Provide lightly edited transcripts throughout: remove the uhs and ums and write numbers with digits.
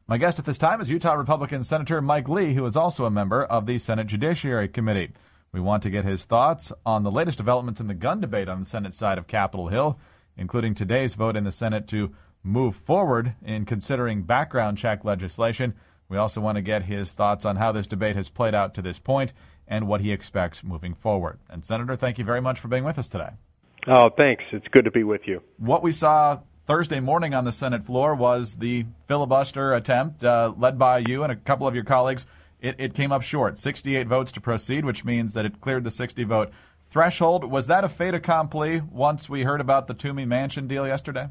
My guest at this time is Utah Republican Senator Mike Lee, who is also a member of the Senate Judiciary Committee. We want to get his thoughts on the latest developments in the gun debate on the Senate side of Capitol Hill, including today's vote in the Senate to move forward in considering background check legislation. We also want to get his thoughts on how this debate has played out to this point and what he expects moving forward. And Senator, thank you very much for being with us today. Oh, thanks. It's good to be with you. What we saw Thursday morning on the Senate floor was the filibuster attempt led by you and a couple of your colleagues. It came up short, 68 votes to proceed, which means that it cleared the 60-vote threshold. Was that a fait accompli once we heard about the Toomey Manchin deal yesterday?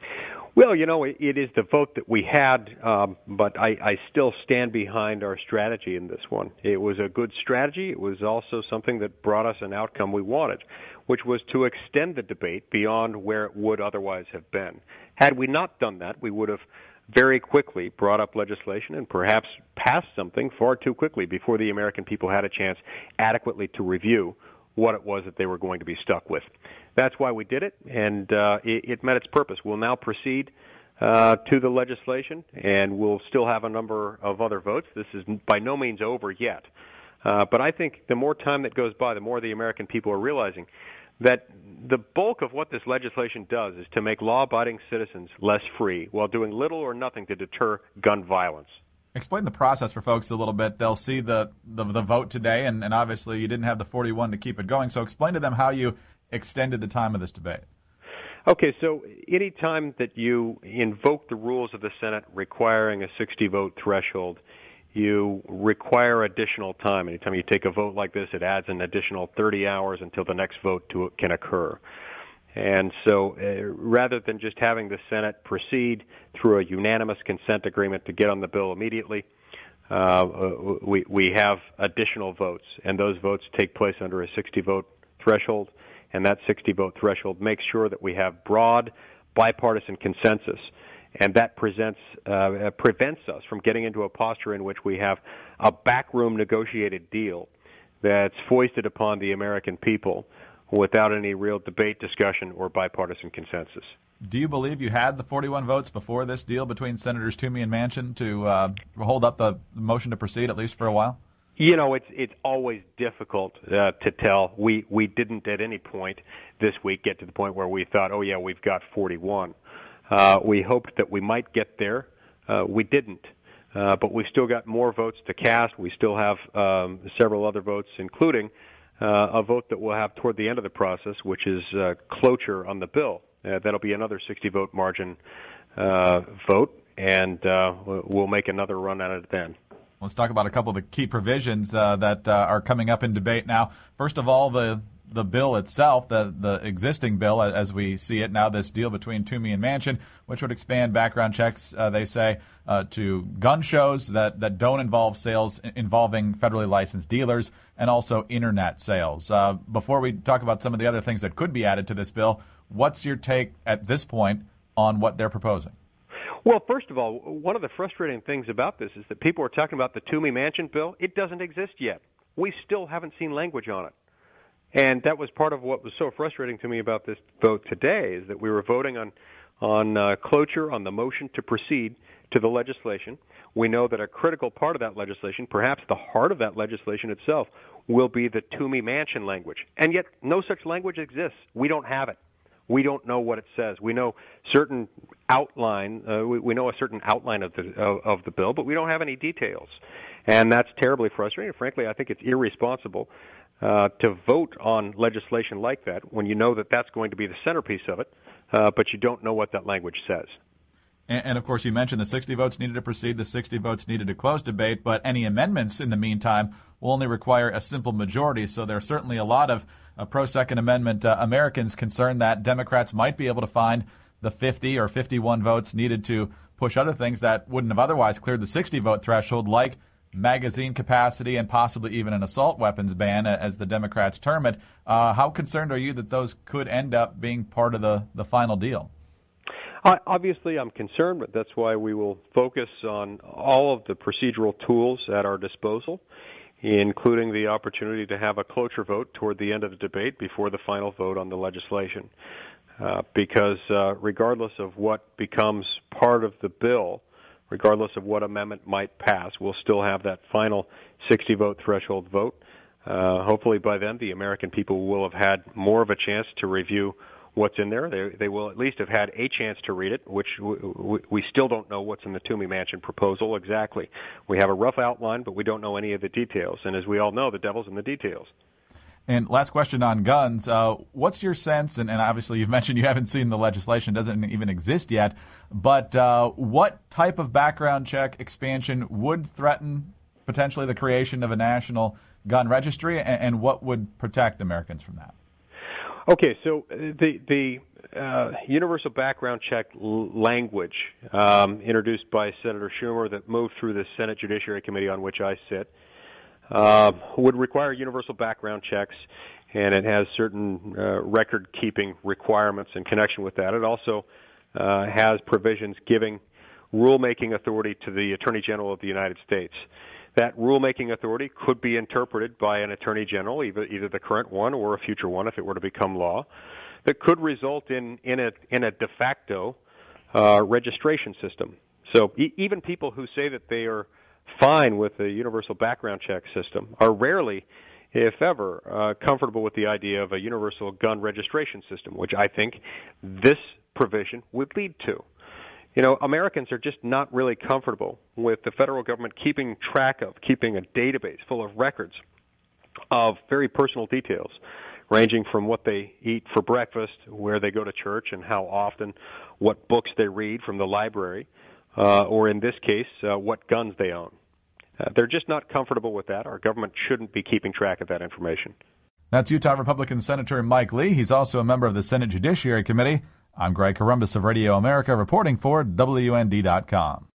Well, you know, it is the vote that we had, but I still stand behind our strategy in this one. It was a good strategy. It was also something that brought us an outcome we wanted, which was to extend the debate beyond where it would otherwise have been. Had we not done that, we would have very quickly brought up legislation and perhaps passed something far too quickly before the American people had a chance adequately to review what it was that they were going to be stuck with. That's why we did it, and it met its purpose. We'll now proceed to the legislation, and we'll still have a number of other votes. This is by no means over yet. But I think the more time that goes by, the more the American people are realizing that the bulk of what this legislation does is to make law-abiding citizens less free while doing little or nothing to deter gun violence. Explain the process for folks a little bit. They'll see the vote today, and obviously you didn't have the 41 to keep it going. So explain to them how you extended the time of this debate. Okay, so any time that you invoke the rules of the Senate requiring a 60-vote threshold, you require additional time. Anytime you take a vote like this, it adds an additional 30 hours until the next vote can occur. And so rather than just having the Senate proceed through a unanimous consent agreement to get on the bill immediately, we have additional votes, and those votes take place under a 60-vote threshold, and that 60-vote threshold makes sure that we have broad bipartisan consensus, and that prevents us from getting into a posture in which we have a backroom negotiated deal that's foisted upon the American people without any real debate, discussion, or bipartisan consensus. Do you believe you had the 41 votes before this deal between Senators Toomey and Manchin to hold up the motion to proceed, at least for a while? You know, it's always difficult to tell. We didn't at any point this week get to the point where we thought, oh, yeah, we've got 41. We hoped that we might get there. We didn't. But we've still got more votes to cast. We still have several other votes, including a vote that we'll have toward the end of the process, which is cloture on the bill. That'll be another 60-vote margin vote, and we'll make another run at it then. Let's talk about a couple of the key provisions that are coming up in debate now. First of all, the bill itself, the existing bill as we see it now, this deal between Toomey and Manchin, which would expand background checks, they say, to gun shows that don't involve sales involving federally licensed dealers, and also Internet sales. Before we talk about some of the other things that could be added to this bill, what's your take at this point on what they're proposing? Well, first of all, one of the frustrating things about this is that people are talking about the Toomey-Manchin bill. It doesn't exist yet. We still haven't seen language on it. And that was part of what was so frustrating to me about this vote today, is that we were voting on cloture, on the motion to proceed to the legislation. We know that a critical part of that legislation, perhaps the heart of that legislation itself, will be the Toomey-Manchin language. And yet no such language exists. We don't have it. We don't know what it says. We know certain outline. We know a certain outline of the bill, but we don't have any details, and that's terribly frustrating. Frankly, I think it's irresponsible to vote on legislation like that when you know that that's going to be the centerpiece of it, but you don't know what that language says. And, of course, you mentioned the 60 votes needed to proceed, the 60 votes needed to close debate, but any amendments in the meantime will only require a simple majority. So there are certainly a lot of pro-Second Amendment Americans concerned that Democrats might be able to find the 50 or 51 votes needed to push other things that wouldn't have otherwise cleared the 60-vote threshold, like magazine capacity and possibly even an assault weapons ban, as the Democrats term it. How concerned are you that those could end up being part of the final deal? Obviously, I'm concerned, but that's why we will focus on all of the procedural tools at our disposal, including the opportunity to have a cloture vote toward the end of the debate before the final vote on the legislation. Because regardless of what becomes part of the bill, regardless of what amendment might pass. We'll still have that final 60-vote threshold vote. Hopefully by then the American people will have had more of a chance to review what's in there. They will at least have had a chance to read it, which we still don't know what's in the Toomey Manchin proposal exactly. We have a rough outline, but we don't know any of the details. And as we all know, the devil's in the details. And last question on guns. What's your sense, and obviously you've mentioned you haven't seen the legislation, doesn't even exist yet, but what type of background check expansion would threaten potentially the creation of a national gun registry, and what would protect Americans from that? Okay, so the universal background check language introduced by Senator Schumer that moved through the Senate Judiciary Committee on which I sit would require universal background checks, and it has certain record-keeping requirements in connection with that. It also has provisions giving rulemaking authority to the Attorney General of the United States. That rulemaking authority could be interpreted by an Attorney General, either the current one or a future one if it were to become law, that could result in a de facto registration system. So even people who say that they are fine with the universal background check system are rarely, if ever, comfortable with the idea of a universal gun registration system, which I think this provision would lead to. You know, Americans are just not really comfortable with the federal government keeping a database full of records of very personal details, ranging from what they eat for breakfast, where they go to church, and how often, what books they read from the library, or in this case, what guns they own. They're just not comfortable with that. Our government shouldn't be keeping track of that information. That's Utah Republican Senator Mike Lee. He's also a member of the Senate Judiciary Committee. I'm Greg Corombos of Radio America, reporting for WND.com.